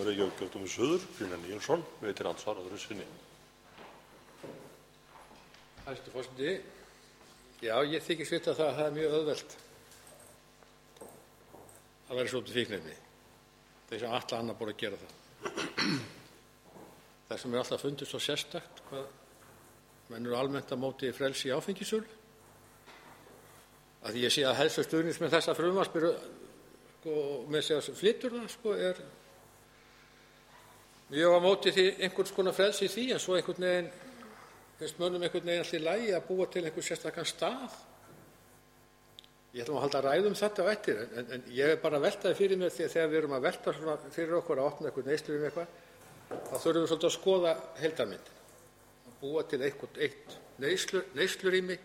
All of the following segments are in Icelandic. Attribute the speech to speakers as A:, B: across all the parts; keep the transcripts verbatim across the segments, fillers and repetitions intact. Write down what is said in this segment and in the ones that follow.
A: Reykjavík Suður, Brynjar Níelsson, veitir andsvar öðru sinni.
B: Hæstv. forseti. Já, ég þykist vita það að það er mjög auðvelt að vera sótt í fíkniefni. Þeir sem alla annar búið að gera það. Það sem er alltaf fundið svo sérstakt hvað menn eru almennt að móti frelsi í áfengissölu. Að því ég sé að helstu stuðningsmenn þessa frumvarps eru sko, með sér að flytur það sko, er mjög á móti því einhvers konar frelsi í því, en svo einhvern veginn finnst mönnum einhvern veginn alltaf í lagi að búa til einhvern sérstakann stað. Ég ætlum að halda að ræða um þetta á eftir, en, en ég er bara að velta það fyrir mér því að þegar við erum að velta svona fyrir okkur að opna einhvern neyslurými eitthvað, þá þurfum við svolítið að skoða heildarmyndina. Að búa til eitthvað eitt neyslu, neyslurými,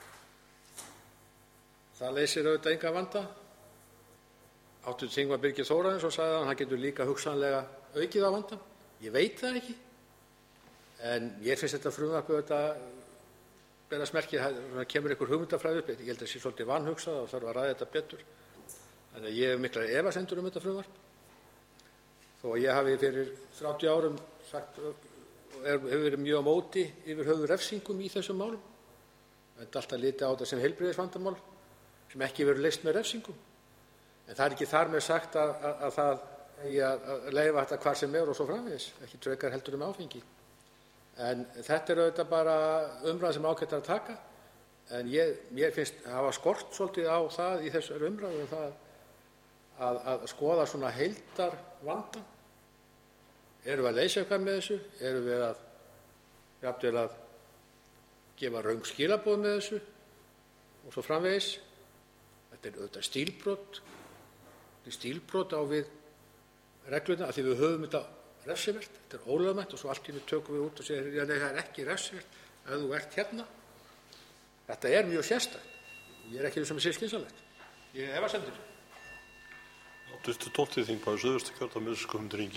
B: það leysir auðvitað engan vanda. Háttvirtur þingmaður Birgir Þórarinsson sagði að hann getur líka hugsanlega aukið á vandann. Ég veit það ekki. En ég finnst þetta frumvarp auðvitað bera smerki, það kemur einhver hugmyndafræði upp. Ég held að það sé svolítið vanhugsað og þarf að ræða þetta betur. Þannig að ég hef miklar efasemdir um þetta frumvarp. Þó að ég hafi fyrir þrjátíu árum sagt og hefur verið mjög á móti yfir höfuð refsingum í þessum málum. Þetta er alltaf litið á þetta sem heilbrigðisvandamál sem ekki verður leyst með refsingum. En það er ekki þar með sagt að, að, að það eigi að leyfa þetta hvar sem er og svo framvegis, ekki frekar heldur um áfengi. En þetta er auðvitað bara umræða sem ágætt er að taka, en ég, mér finnst hafa skort svolítið á það í þessari umræðu um það að, að skoða svona heildarvandann. Erum við að leysa eitthvað með þessu? Erum við að, jafnvel að gefa röng skilaboð með þessu og svo framvegis? Þetta er auðvitað stílbrot, þetta er stílbrot á við reglurnar, af því við höfum þetta refsivert, þetta er ólögmætt og svo allt í einu tökum við út og segir, já nei, það er ekki refsivert ef þú ert hérna. Þetta er mjög sérstakt. Ég er ekki þess að sé skynsamlegt. Ég er efasemdur.
A: Háttvirtur tólfti þingmaður Suðvesturkjördæmis Guðmundur Ingi